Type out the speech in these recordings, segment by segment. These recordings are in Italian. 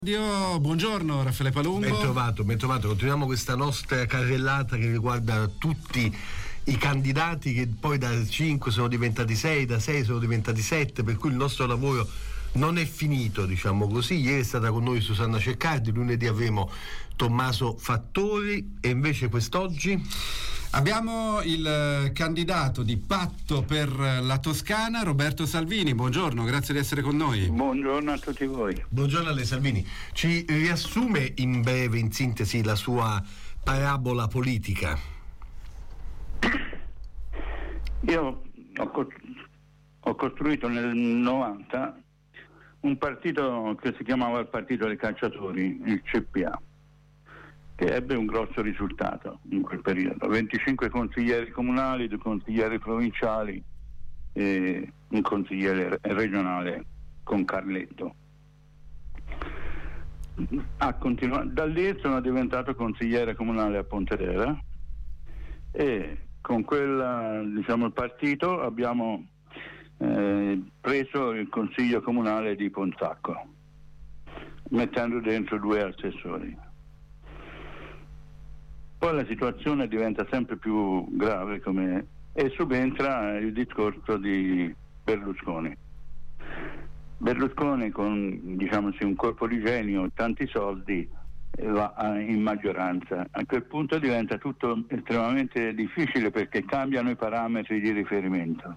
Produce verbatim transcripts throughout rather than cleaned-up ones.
Dio, buongiorno Raffaele Palumbo. Ben trovato, ben trovato. Continuiamo questa nostra carrellata che riguarda tutti i candidati che poi da cinque sono diventati sei, da sei sono diventati sette, per cui il nostro lavoro non è finito, diciamo così. Ieri è stata con noi Susanna Ceccardi, lunedì avremo Tommaso Fattori e invece quest'oggi abbiamo il candidato di Patto per la Toscana, Roberto Salvini. Buongiorno, grazie di essere con noi. Buongiorno a tutti voi. Buongiorno a lei Salvini. Ci riassume in breve, in sintesi, la sua parabola politica? Io ho, co- ho costruito nel novanta un partito che si chiamava il Partito dei Cacciatori, il C P A, che ebbe un grosso risultato in quel periodo: venticinque consiglieri comunali, due consiglieri provinciali e un consigliere regionale con Carletto. Ha continuato, da lì sono diventato consigliere comunale a Pontedera e con quel, diciamo, il partito abbiamo eh, preso il consiglio comunale di Ponzacco, mettendo dentro due assessori. Poi la situazione diventa sempre più grave come, e subentra il discorso di Berlusconi. Berlusconi con, diciamo, un colpo di genio e tanti soldi va in maggioranza. A quel punto diventa tutto estremamente difficile perché cambiano i parametri di riferimento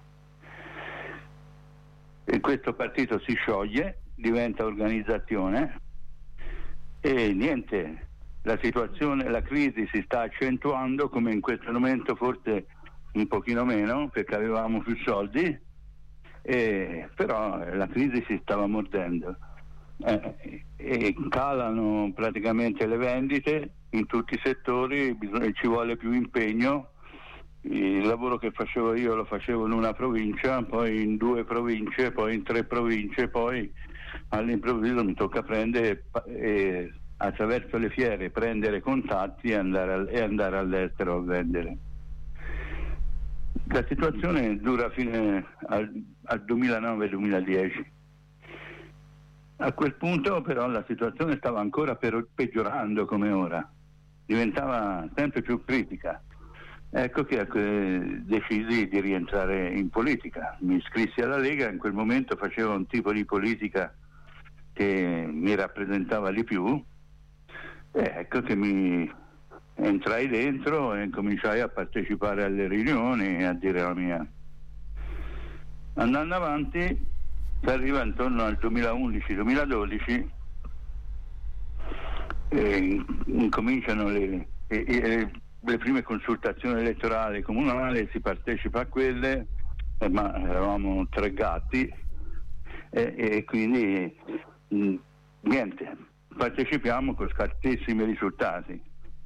e questo partito si scioglie, diventa organizzazione e niente. La situazione, la crisi si sta accentuando, come in questo momento forse un pochino meno perché avevamo più soldi, e, però la crisi si stava mordendo eh, e calano praticamente le vendite in tutti i settori, bisogna, ci vuole più impegno. Il lavoro che facevo io lo facevo in una provincia, poi in due province, poi in tre province, poi all'improvviso mi tocca prendere e attraverso le fiere prendere contatti e andare, al, e andare all'estero a vendere. La situazione dura fino al, al duemilanove duemiladieci. A quel punto però la situazione stava ancora per, peggiorando come ora, diventava sempre più critica. Ecco che eh, decisi di rientrare in politica. Mi iscrissi alla Lega, in quel momento facevo un tipo di politica che mi rappresentava di più. E ecco che mi entrai dentro e cominciai a partecipare alle riunioni e a dire la mia. Andando avanti si arriva intorno al duemilaundici duemiladodici e incominciano le, e, e, le prime consultazioni elettorali comunali, si partecipa a quelle, eh, ma eravamo tre gatti e, e quindi mh, niente. Partecipiamo con scarsissimi risultati.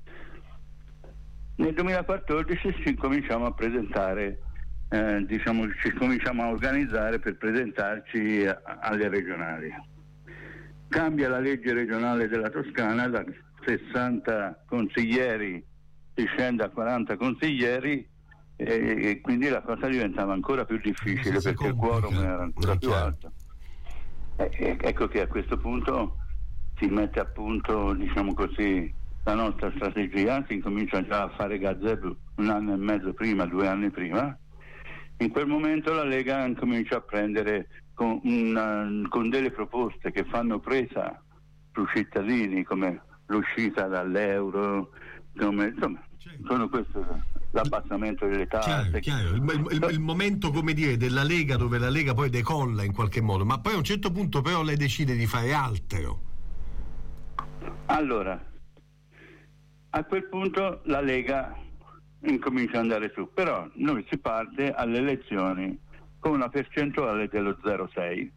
Nel duemilaquattordici ci cominciamo a presentare, eh, diciamo, ci cominciamo a organizzare per presentarci a, alle regionali. Cambia la legge regionale della Toscana, da sessanta consiglieri si scende a quaranta consiglieri e, e quindi la cosa diventava ancora più difficile perché il quorum era ancora più alto. E, e, ecco che a questo punto si mette a punto, diciamo così, la nostra strategia, si incomincia già a fare gazebo un anno e mezzo prima, due anni prima. In quel momento la Lega comincia a prendere con, una, con delle proposte che fanno presa sui cittadini, come l'uscita dall'euro, come, insomma, sono questo, l'abbassamento delle tasse. Chiaro, chiaro. Il, il, il momento, come dire, della Lega, dove la Lega poi decolla in qualche modo, ma poi a un certo punto però lei decide di fare altro. Allora, a quel punto la Lega incomincia ad andare su, però noi si parte alle elezioni con una percentuale dello zero virgola sei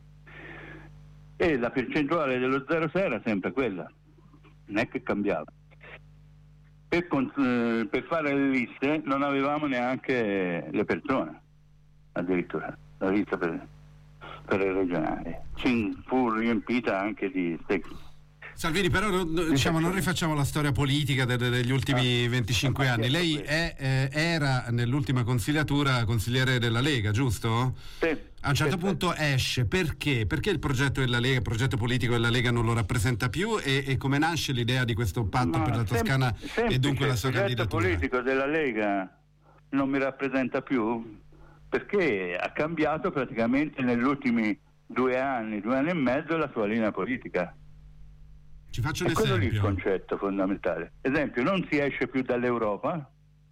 e la percentuale dello zero virgola sei era sempre quella, non è che cambiava. Per, per fare le liste non avevamo neanche le persone, addirittura la lista per, per le regionali ci fu riempita anche di tecnici. Salvini, però diciamo, non rifacciamo la storia politica de- de- degli ultimi ah, venticinque anni. Lei è, eh, era nell'ultima consigliatura consigliere della Lega, giusto? Sì. A un certo punto esce, perché? Perché il progetto della Lega, il progetto politico della Lega non lo rappresenta più e, e come nasce l'idea di questo patto Ma per la Toscana sem- semplice, e dunque la sua candidatura? Il progetto politico della Lega non mi rappresenta più perché ha cambiato praticamente negli ultimi due anni, due anni e mezzo la sua linea politica. Ci faccio un è esempio. Quello lì il concetto fondamentale. Esempio, non si esce più dall'Europa,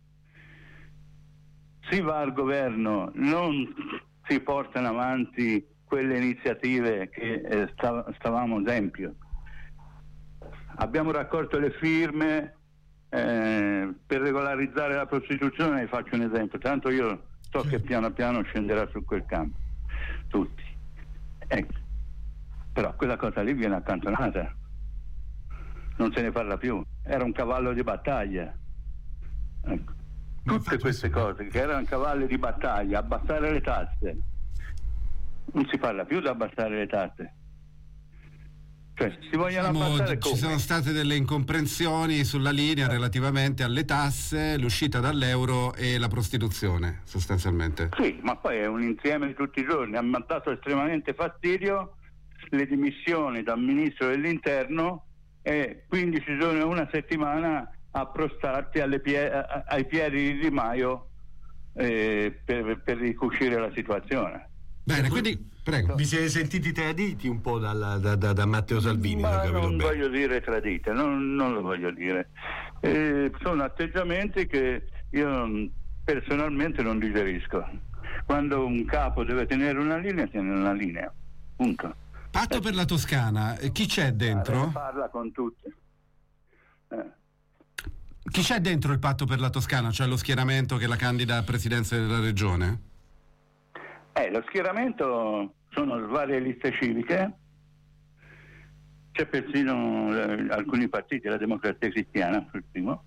si va al governo, non si portano avanti quelle iniziative che eh, stav- stavamo esempio. Abbiamo raccolto le firme eh, per regolarizzare la prostituzione, faccio un esempio, tanto io so che piano piano scenderà su quel campo, tutti. Ecco. Però quella cosa lì viene accantonata, non se ne parla più, era un cavallo di battaglia. Ecco. Tutte queste cose che erano cavalli di battaglia, abbassare le tasse, non si parla più di abbassare le tasse. Cioè, si vogliono Diciamo, abbassare come? ci sono state delle incomprensioni sulla linea relativamente alle tasse, l'uscita dall'euro e la prostituzione, sostanzialmente. Sì, ma poi è un insieme di tutti i giorni. Mi ha dato estremamente fastidio le dimissioni dal ministro dell'interno e quindici giorni o una settimana a prostarsi alle pie- ai piedi di Di Maio eh, per, per ricucire la situazione. Bene, quindi prego. Vi siete sentiti traditi un po' dalla, da, da, da Matteo Salvini? Ma se ho capito non bene. voglio dire tradite, non, non lo voglio dire. Eh, sono atteggiamenti che io personalmente non digerisco. Quando un capo deve tenere una linea, tiene una linea. Punto. Patto per la Toscana, eh, chi c'è dentro? Parla con tutti. Eh. Chi c'è dentro il patto per la Toscana? Cioè lo schieramento che la candida a presidenza della regione? Eh, lo schieramento sono varie liste civiche, c'è persino eh, alcuni partiti, la Democrazia Cristiana sul primo,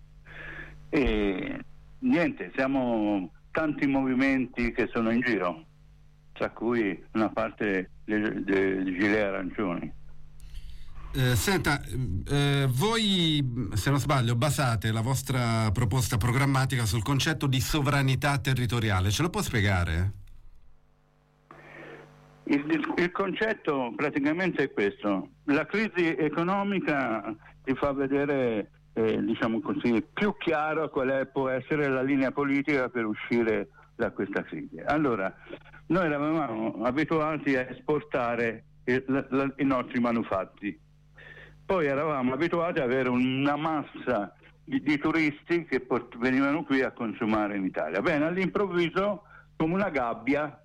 e niente, siamo tanti movimenti che sono in giro, tra cui una parte dei gilet arancioni. Eh, senta, eh, voi, se non sbaglio, basate la vostra proposta programmatica sul concetto di sovranità territoriale. Ce lo può spiegare? Il, il, il concetto praticamente è questo. La crisi economica ti fa vedere, eh, diciamo così, più chiaro qual è, può essere la linea politica per uscire da questa crisi. Allora, noi eravamo abituati a esportare il, la, i nostri manufatti. Poi eravamo abituati ad avere una massa di, di turisti che port- venivano qui a consumare in Italia. Bene, all'improvviso, come una gabbia,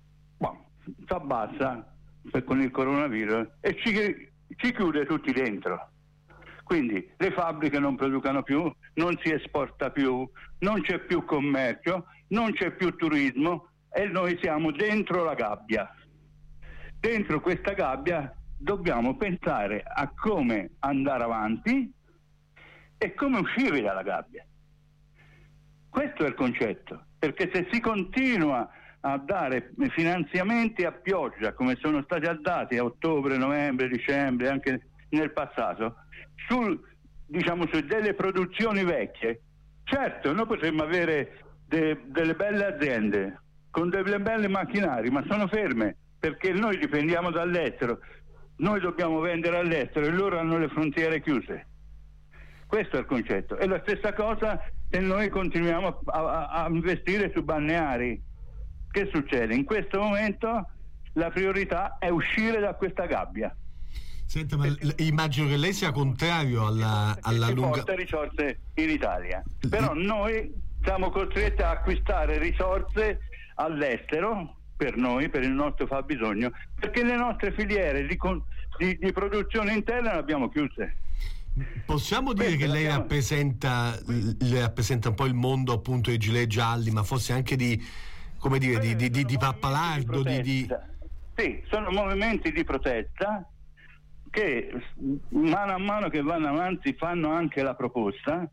si abbassa con il coronavirus e ci, ci chiude tutti dentro. Quindi le fabbriche non producono più, non si esporta più, non c'è più commercio, non c'è più turismo e noi siamo dentro la gabbia. Dentro questa gabbia dobbiamo pensare a come andare avanti e come uscire dalla gabbia. Questo è il concetto, perché se si continua a dare finanziamenti a pioggia come sono stati dati a ottobre, novembre, dicembre, anche nel passato, sul, diciamo, su delle produzioni vecchie, certo noi potremmo avere de, delle belle aziende con delle belle macchinari, ma sono ferme perché noi dipendiamo dall'estero, noi dobbiamo vendere all'estero e loro hanno le frontiere chiuse. Questo è il concetto. E la stessa cosa se noi continuiamo a, a, a investire su balneari. Che succede? In questo momento la priorità è uscire da questa gabbia. Senta, ma l- immagino che lei sia contrario alla, alla si lunga... porta risorse in Italia. Però noi siamo costretti a acquistare risorse all'estero per noi, per il nostro fabbisogno, perché le nostre filiere di, con- di, di produzione interna le abbiamo chiuse. Possiamo dire Questa che lei l'abbiamo... rappresenta, lei rappresenta un po' il mondo appunto dei gilet gialli, ma forse anche di, come dire, di, di, di, di pappalardo, di, di... Sì, sono movimenti di protesta che mano a mano che vanno avanti fanno anche la proposta,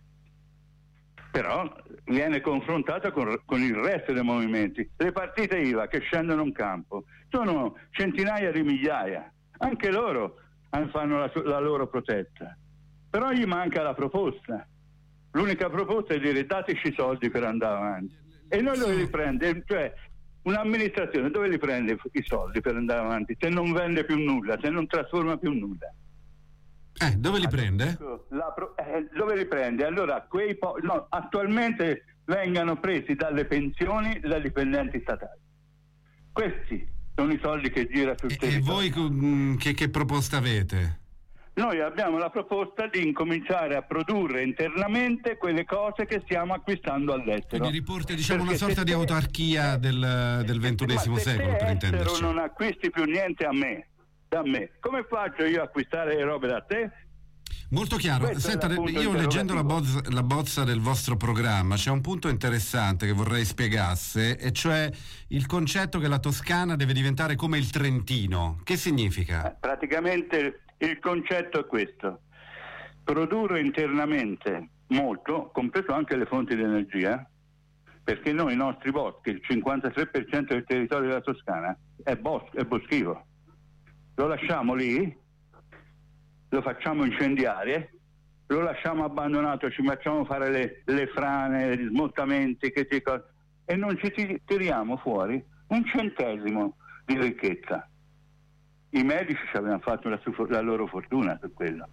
però viene confrontata con, con il resto dei movimenti. Le partite I V A che scendono in campo sono centinaia di migliaia, anche loro fanno la, la loro protesta, però gli manca la proposta. L'unica proposta è dire dateci soldi per andare avanti e noi lo riprende, cioè un'amministrazione dove li prende i soldi per andare avanti se non vende più nulla, se non trasforma più nulla? Eh, dove li prende? La pro- eh, dove li prende? Allora, quei po- no, attualmente vengano presi dalle pensioni dai dipendenti statali. Questi sono i soldi che gira sul E, e territorio. voi mh, che, che proposta avete? Noi abbiamo la proposta di incominciare a produrre internamente quelle cose che stiamo acquistando all'estero. Quindi riporti, diciamo, Perché una sorta se di te- autarchia del, del ventunesimo Ma se secolo, te per estero intenderci. non acquisti più niente a me, da me, come faccio io a acquistare le robe da te? Molto chiaro. Questo Senta, è l'appunto io leggendo la interrogativo. bozza, la bozza del vostro programma c'è un punto interessante che vorrei spiegasse, e cioè il concetto che la Toscana deve diventare come il Trentino. Che significa? Eh, Praticamente il concetto è questo: produrre internamente molto, compreso anche le fonti di energia, perché noi i nostri boschi, il cinquantatré per cento del territorio della Toscana è, bos- è boschivo, lo lasciamo lì, lo facciamo incendiare, lo lasciamo abbandonato, ci facciamo fare le, le frane, gli smottamenti che ti, e non ci ti- tiriamo fuori un centesimo di ricchezza. I medici ci avevano fatto la, su- la loro fortuna su quello.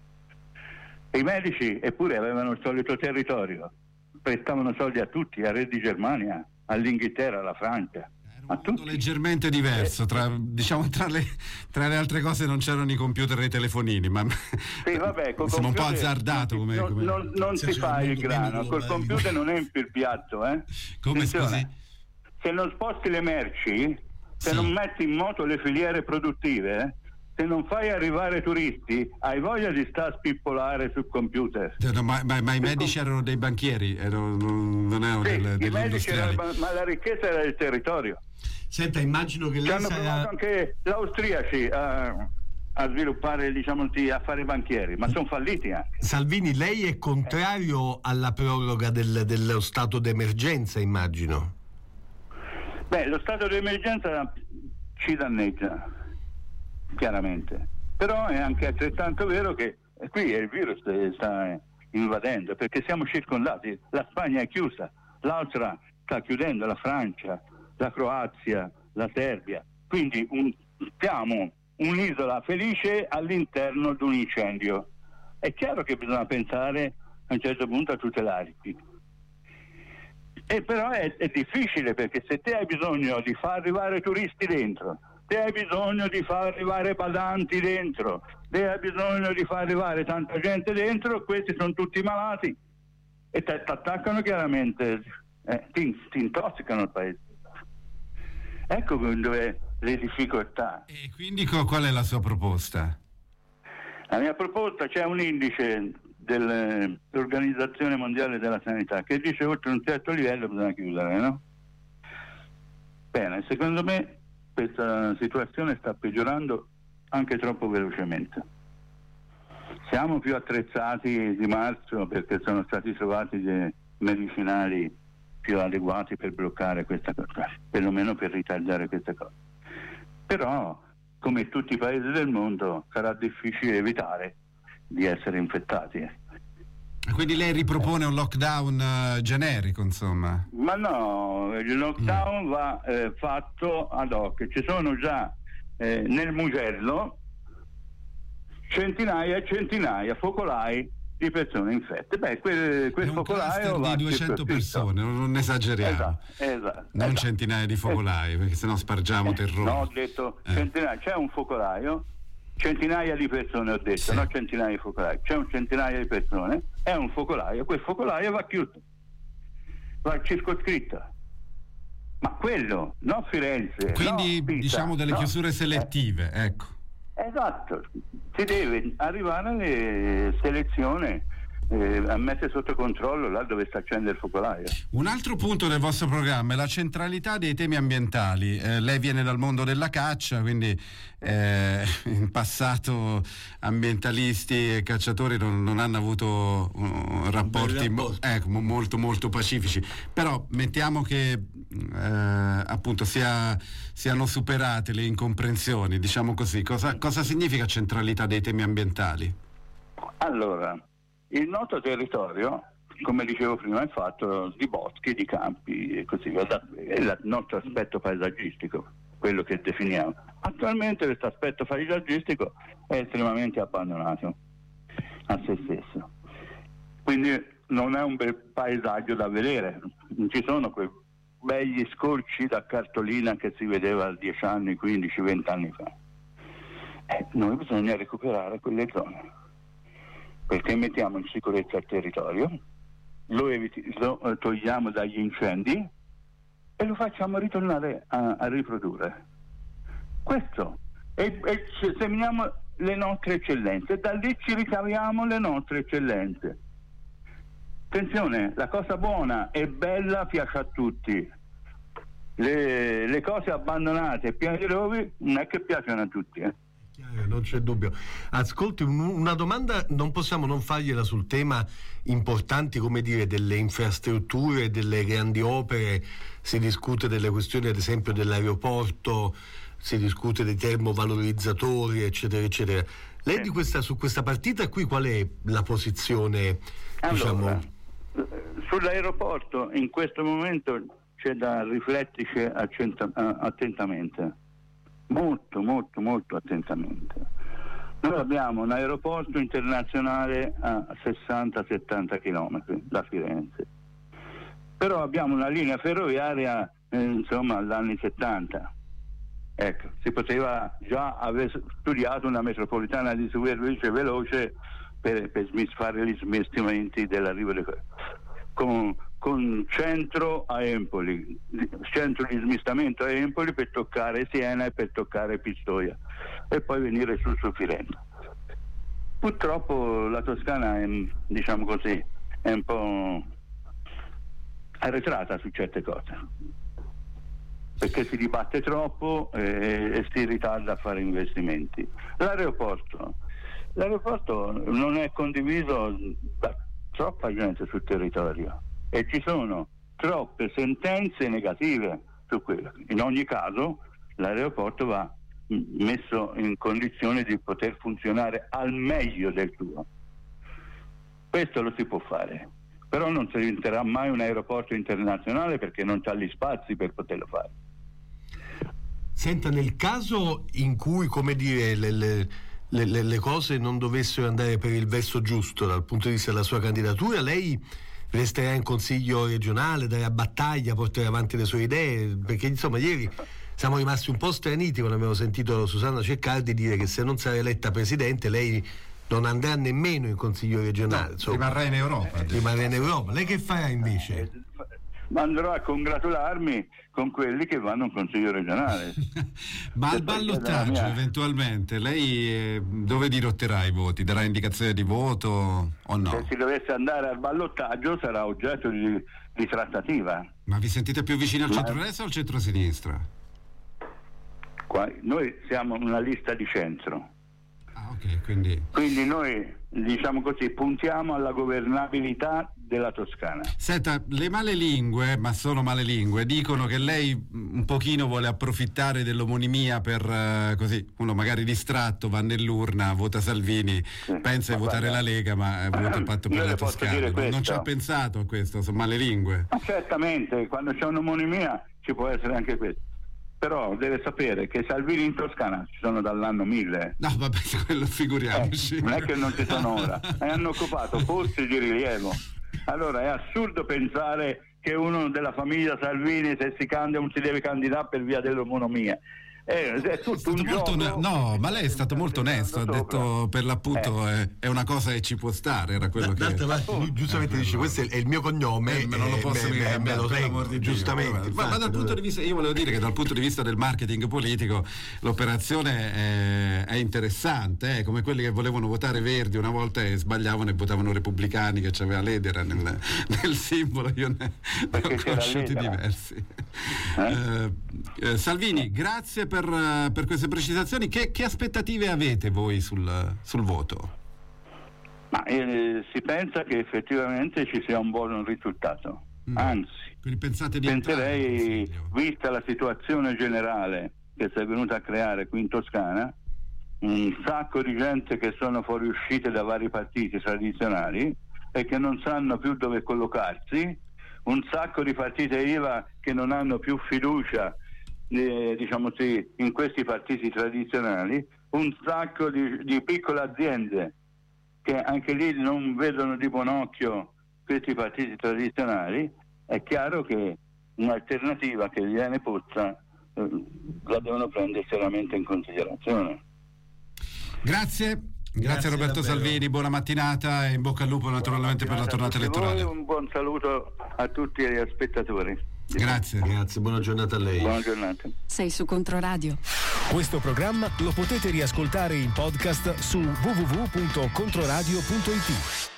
E i medici eppure avevano il solito territorio, prestavano soldi a tutti, al re di Germania, all'Inghilterra, alla Francia, a tutti. Leggermente diverso, tra, diciamo, tra le, tra le altre cose non c'erano i computer e i telefonini, ma Sì, vabbè, col insomma un po' computer azzardato come, non, come... non, non si fa il grano, col computer non empi il piatto, eh? Come, Attenzione, scusi? se non sposti le merci, se Sì. non metti in moto le filiere produttive, eh, se non fai arrivare turisti, hai voglia di stare a spippolare sul computer. No, ma, ma, ma i medici erano dei banchieri, erano, non erano Sì, del, i degli medici industriali. era- ma la ricchezza era del territorio. Senta, immagino che Ci lei hanno provato sarà... anche gli austriaci a, a sviluppare, diciamo, a fare i banchieri, ma sono falliti anche. Salvini, lei è contrario alla proroga del- dello stato d'emergenza, immagino? Beh, lo stato di emergenza ci danneggia, chiaramente, però è anche altrettanto vero che qui il virus sta invadendo, perché siamo circondati, la Spagna è chiusa, l'Austria sta chiudendo, la Francia, la Croazia, la Serbia, quindi un, siamo un'isola felice all'interno di un incendio. È chiaro che bisogna pensare a un certo punto a tutelarci. E però è, è difficile, perché se te hai bisogno di far arrivare turisti dentro, te hai bisogno di far arrivare badanti dentro, te hai bisogno di far arrivare tanta gente dentro, questi sono tutti malati e ti attaccano chiaramente, eh, ti, ti intossicano il paese. Ecco dove le difficoltà. E quindi co- qual è la sua proposta? La mia proposta, c'è un indice dell'Organizzazione Mondiale della Sanità che dice oltre un certo livello bisogna chiudere, no? Bene, secondo me questa situazione sta peggiorando anche troppo velocemente. Siamo più attrezzati di marzo perché sono stati trovati dei medicinali più adeguati per bloccare questa cosa, perlomeno per ritardare questa cosa. Però, come tutti i paesi del mondo, sarà difficile evitare di essere infettati. Quindi lei ripropone un lockdown eh, generico, insomma? Ma no, il lockdown va eh, fatto ad hoc. Ci sono già eh, nel Mugello centinaia e centinaia focolai di persone infette. Beh, quel, quel È un focolaio cluster va di duecento circoscritto. persone, non, non esageriamo. Esatto, esatto, Non esatto. centinaia di focolai, perché sennò spargiamo terrore. No, ho detto Eh. centinaia, c'è un focolaio, centinaia di persone ho detto, Sì. no centinaia di focolai, c'è un centinaio di persone, è un focolaio, quel focolaio va chiuso, va circoscritto. Ma quello, non Firenze. Quindi no Pisa, diciamo delle no. chiusure selettive, ecco. Eh, esatto, si deve arrivare alle selezioni, eh, a mettere sotto controllo là dove sta accendendo il focolaio. Un altro punto del vostro programma è la centralità dei temi ambientali. Eh, lei viene dal mondo della caccia, quindi eh, in passato ambientalisti e cacciatori non, non hanno avuto uh, rapporti mo- rapporto. ecco, mo- molto molto pacifici. Però mettiamo che eh, appunto sia, siano superate le incomprensioni, diciamo così. Cosa, cosa significa centralità dei temi ambientali? Allora, il nostro territorio come dicevo prima, è fatto di boschi, di campi e così via. È il nostro aspetto paesaggistico, quello che definiamo. Attualmente questo aspetto paesaggistico è estremamente abbandonato a se stesso, quindi non è un bel paesaggio da vedere, non ci sono quei begli scorci da cartolina che si vedeva dieci anni, quindici, venti anni fa. Eh, noi bisogna recuperare quelle zone, perché mettiamo in sicurezza il territorio, lo, eviti- lo togliamo dagli incendi e lo facciamo ritornare a, a riprodurre. Questo, e, e seminiamo le nostre eccellenze, da lì ci ricaviamo le nostre eccellenze. Attenzione, la cosa buona e bella piace a tutti, le, le cose abbandonate e piene di rovi non è che piacciono a tutti, eh. Non c'è dubbio. Ascolti, un, una domanda non possiamo non fargliela sul tema importanti, come dire, delle infrastrutture, delle grandi opere. Si discute delle questioni, ad esempio, dell'aeroporto, si discute dei termovalorizzatori, eccetera, eccetera. Lei sì. di questa, su questa partita qui qual è la posizione, diciamo? Allora, sull'aeroporto in questo momento c'è da rifletterci attentamente, molto molto molto attentamente. Noi abbiamo un aeroporto internazionale a sessanta settanta chilometri da Firenze, però abbiamo una linea ferroviaria eh, insomma agli anni settanta. Ecco, si poteva già aver studiato una metropolitana di superficie veloce per, per fare gli smestimenti dell'arrivo di, con, con centro a Empoli, centro di smistamento a Empoli per toccare Siena e per toccare Pistoia e poi venire su su Firenze. Purtroppo la Toscana è, diciamo così, è un po' arretrata su certe cose, perché si dibatte troppo e, e si ritarda a fare investimenti. L'aeroporto l'aeroporto non è condiviso da troppa gente sul territorio e ci sono troppe sentenze negative su quello. In ogni caso l'aeroporto va messo in condizione di poter funzionare al meglio del suo. Questo lo si può fare, però non si diventerà mai un aeroporto internazionale perché non c'ha gli spazi per poterlo fare. Senta, nel caso in cui, come dire, le, le, le, le cose non dovessero andare per il verso giusto dal punto di vista della sua candidatura, lei resterà in consiglio regionale, darà battaglia, porterà avanti le sue idee? Perché insomma ieri siamo rimasti un po' straniti quando abbiamo sentito Susanna Ceccardi dire che se non sarà eletta presidente lei non andrà nemmeno in consiglio regionale. No, rimarrà in Europa. Rimarrà in Europa. Lei che farà invece? Andrò a congratularmi con quelli che vanno in consiglio regionale. Ma al ballottaggio mia... eventualmente lei eh, dove dirotterà i voti? Darà indicazione di voto o no? Se si dovesse andare al ballottaggio sarà oggetto di, di trattativa. Ma vi sentite più vicini al Ma... centro-destra o al centro-sinistra? Qua, noi siamo una lista di centro. Ah, ok, quindi... quindi noi, diciamo così, puntiamo alla governabilità della Toscana. Senta, le malelingue, ma sono malelingue, dicono che lei un pochino vuole approfittare dell'omonimia per uh, così, uno magari distratto va nell'urna, vota Salvini, sì, pensa di votare guarda, la Lega, ma vota il Patto per la Toscana. Non, non ci ha pensato a questo, sono malelingue. Ma certamente, quando c'è un'omonimia ci può essere anche questo. Però deve sapere che Salvini in Toscana ci sono dall'anno mille. No, vabbè, quello figuriamoci. Eh, non è che non ci sono ora, e hanno occupato posti di rilievo. Allora è assurdo pensare che uno della famiglia Salvini, se si candida, non si deve candidare per via dell'omonomia. È, è tutto è un molto gioco. No, ma lei è stato molto onesto, ha detto per l'appunto eh. è, è una cosa che ci può stare, era quello da, che parte, giustamente eh, dice questo è il mio cognome, eh, me non lo posso me, dire, me, me lo tengo, giustamente. Ma, ma dal punto di vista, io volevo dire che dal punto di vista del marketing politico l'operazione è, è interessante, eh, come quelli che volevano votare Verdi una volta e sbagliavano e votavano Repubblicani, che c'aveva l'edera nel, nel simbolo, io ne, ne ho conosciuti diversi. Eh? Eh, Salvini, grazie per, per queste precisazioni. Che, che aspettative avete voi sul, sul voto? Ma eh, si pensa che effettivamente ci sia un buon risultato, mm. anzi quindi pensate di penserei, vista la situazione generale che si è venuta a creare qui in Toscana, un sacco di gente che sono fuoriuscite da vari partiti tradizionali, e che non sanno più dove collocarsi, un sacco di partite I V A che non hanno più fiducia eh, diciamo sì, in questi partiti tradizionali, un sacco di, di piccole aziende che anche lì non vedono di buon occhio questi partiti tradizionali. È chiaro che un'alternativa che viene posta eh, la devono prendere seriamente in considerazione. Grazie. Grazie, Grazie Roberto davvero. Salvini, buona mattinata e in bocca al lupo naturalmente per la tornata elettorale. Voi, un buon saluto a tutti gli spettatori. Grazie. Grazie, buona giornata a lei. Buona giornata. Sei su Controradio. Questo programma lo potete riascoltare in podcast su w w w punto controradio punto i t.